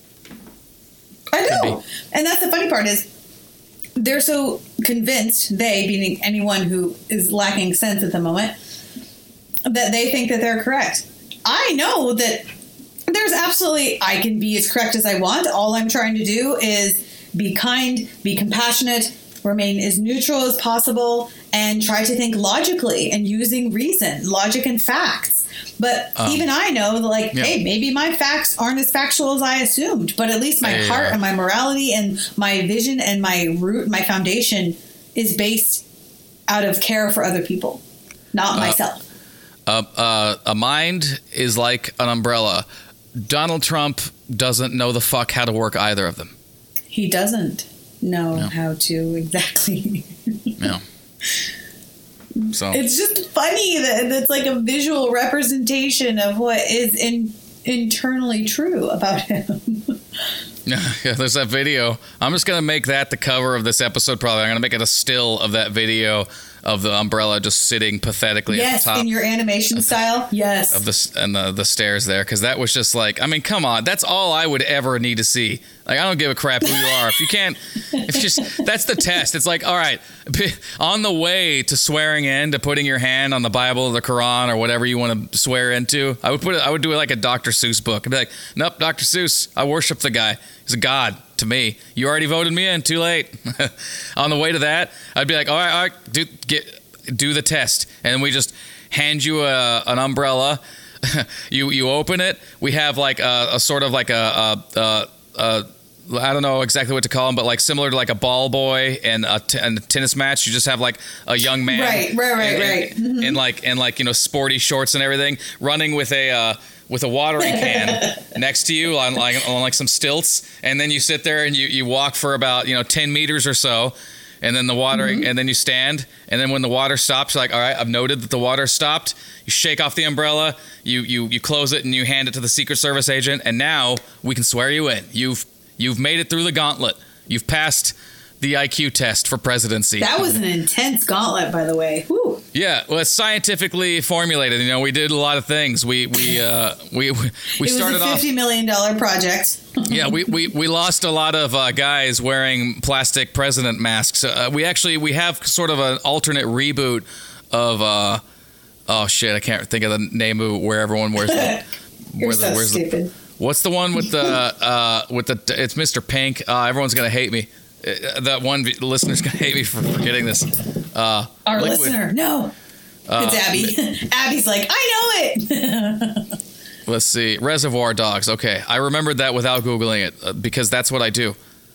I know. And that's the funny part is they're so convinced, they being anyone who is lacking sense at the moment, that they think that they're correct. I know that there's I can be as correct as I want. All I'm trying to do is be kind, be compassionate, remain as neutral as possible, and try to think logically and using reason, logic and facts. But even I know that, hey, maybe my facts aren't as factual as I assumed, but at least my heart and my morality and my vision and my root, my foundation is based out of care for other people, not myself. A mind is like an umbrella. Donald Trump doesn't know the fuck how to work either of them. He doesn't know how to exactly. Yeah. So it's just funny that it's like a visual representation of what is internally true about him. Yeah, there's that video. I'm just going to make that the cover of this episode probably. I'm going to make it a still of that video of the umbrella just sitting pathetically at the top. Yes, in your animation style. Yes. Of the stairs there, because that was just like, I mean, come on, that's all I would ever need to see. Like, I don't give a crap who you are. If you can't, it's just, that's the test. It's like, all right, on the way to swearing in, to putting your hand on the Bible or the Quran or whatever you want to swear into, I would do it like a Dr. Seuss book. I'd be like, nope, Dr. Seuss, I worship the guy. He's a god to me. You already voted me in, too late. On the way to that, I'd be like, all right, do the test. And then we just hand you an umbrella. You open it. We have like a sort of like a I don't know exactly what to call them, but like similar to like a ball boy and a tennis match. You just have like a young man, right, mm-hmm. in like sporty shorts and everything, running with a watering can next to you on like some stilts, and then you sit there and you walk for about 10 meters or so, and then the watering, mm-hmm. and then you stand, and then when the water stops, you're like, all right, I've noted that the water stopped. You shake off the umbrella, you close it, and you hand it to the Secret Service agent, and now we can swear you in. You've made it through the gauntlet. You've passed the IQ test for presidency. That was an intense gauntlet, by the way. Whew. Yeah, well, it's scientifically formulated. We did a lot of things. We started off. It was a $50 million project. Yeah, we lost a lot of guys wearing plastic president masks. We have sort of an alternate reboot of. Oh shit! I can't think of the name of where everyone wears. You're so stupid. What's the one with the it's Mr. Pink. Everyone's gonna hate me. That one listener's gonna hate me for forgetting this. Our liquid. Listener, no, it's Abby. Abby's like, I know it. Let's see, Reservoir Dogs. Okay, I remembered that without googling it because that's what I do.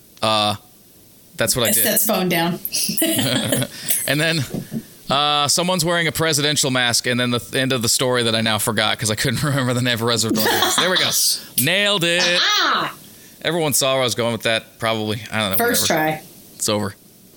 That's what I did. Sets phone down. And then someone's wearing a presidential mask, and then the end of the story that I now forgot because I couldn't remember the name of Reservoir Dogs. There we go. Nailed it. Ah! Everyone saw where I was going with that, probably. I don't know. First try. It's over.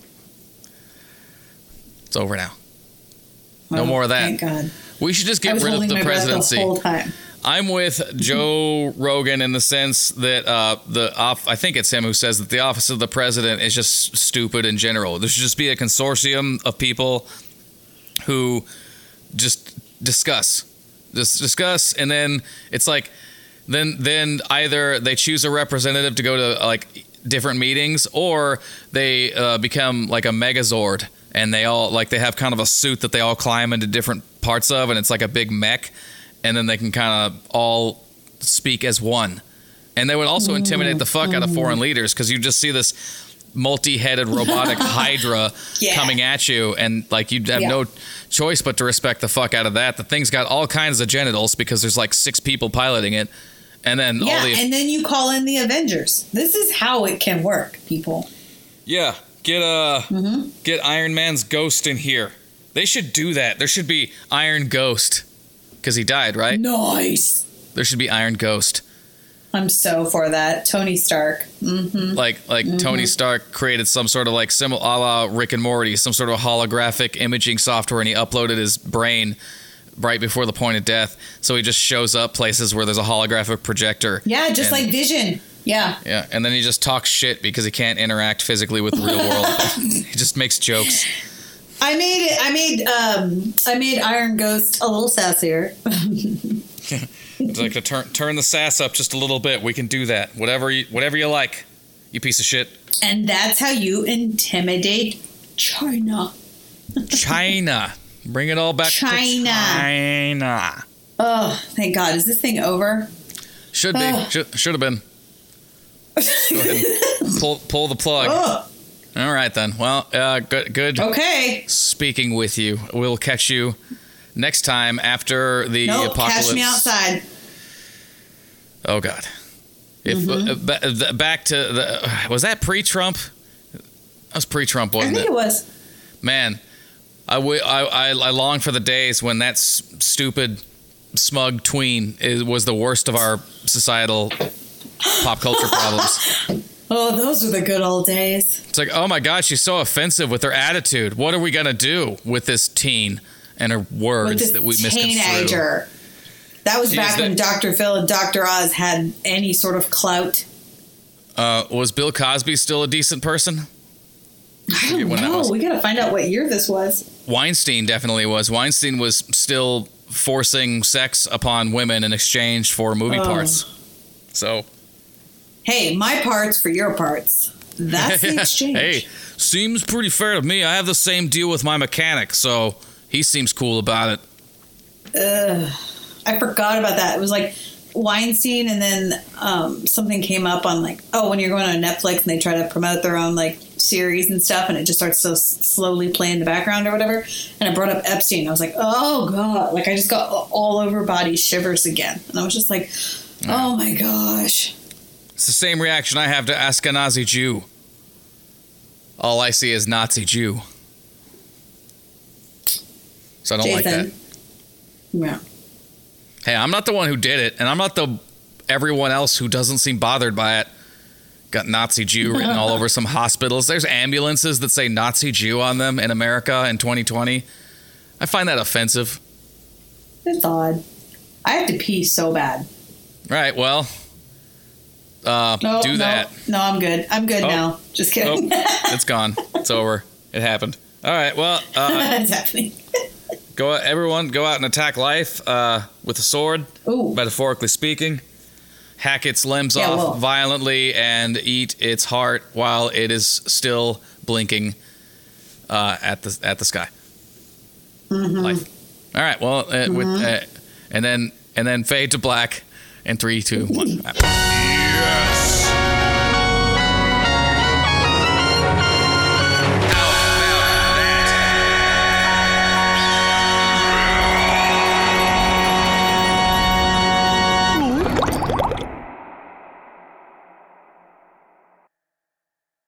It's over now. No more of that. Thank God. We should just get rid of the presidency. The whole time. I'm with Joe Rogan in the sense that I think it's him who says that the office of the president is just stupid in general. There should just be a consortium of people who just discuss, and then it's like, then either they choose a representative to go to like different meetings, or they become like a Megazord, and they have kind of a suit that they all climb into different parts of, and it's like a big mech, and then they can kind of all speak as one. And they would also intimidate the fuck out of foreign leaders, because you just see this multi-headed robotic hydra coming at you, and like you'd have no choice but to respect the fuck out of that. The thing's got all kinds of genitals because there's like 6 people piloting it, and then and then you call in the Avengers. This is how it can work, people. Yeah, get Iron Man's ghost in here. They should do that. There should be Iron Ghost because he died, right? Nice. There should be Iron Ghost. I'm so for that. Tony Stark. Mm-hmm. Like Tony Stark created some sort of like a la Rick and Morty, some sort of holographic imaging software, and he uploaded his brain right before the point of death. So he just shows up places where there's a holographic projector. Yeah, just like Vision. Yeah. Yeah, and then he just talks shit because he can't interact physically with the real world. He just makes jokes. I made Iron Ghost a little sassier. It's like to turn the sass up just a little bit. We can do that. Whatever you like, you piece of shit. And that's how you intimidate China. China. Bring it all back to China. Oh, thank God. Is this thing over? Should be. Should have been. Go ahead and pull the plug. All right, then. Well, good. Okay. Speaking with you. We'll catch you next time after the apocalypse. Catch me outside. Oh, God. Back to the... Was that pre-Trump? That was pre-Trump, wasn't it? I think it was. Man, I long for the days when that stupid, smug tween was the worst of our societal pop culture problems. Oh, those were the good old days. It's like, oh my God, she's so offensive with her attitude. What are we going to do with this teen and her words that we misconstrue? Teenager. That was back when Dr. Phil and Dr. Oz had any sort of clout. Was Bill Cosby still a decent person? I don't know. We got to find out what year this was. Weinstein definitely was. Weinstein was still forcing sex upon women in exchange for movie parts. So, hey, my parts for your parts. That's the exchange. Hey, seems pretty fair to me. I have the same deal with my mechanic, so he seems cool about it. I forgot about that. It was like Weinstein, and then something came up on like, when you're going on Netflix and they try to promote their own like series and stuff, and it just starts to slowly play in the background or whatever. And I brought up Epstein. I was like, oh god, like I just got all over body shivers again, and I was just like, oh my gosh. It's the same reaction I have to Ashkenazi Jew. All I see is Nazi Jew. So I don't like that. Yeah. Hey, I'm not the one who did it, and I'm not the everyone else who doesn't seem bothered by it. Got Nazi Jew written all over some hospitals. There's ambulances that say Nazi Jew on them in America in 2020. I find that offensive. It's odd. I have to pee so bad. Right, well... do that. No, I'm good. I'm good now. Just kidding. It's gone. It's over. It happened. All right. Well, it's happening. Everyone, go out and attack life with a sword. Ooh. Metaphorically speaking. Hack its limbs off violently and eat its heart while it is still blinking at the sky. Mm-hmm. Life. All right. Well, and then fade to black. In 3, 2, 1. Yes.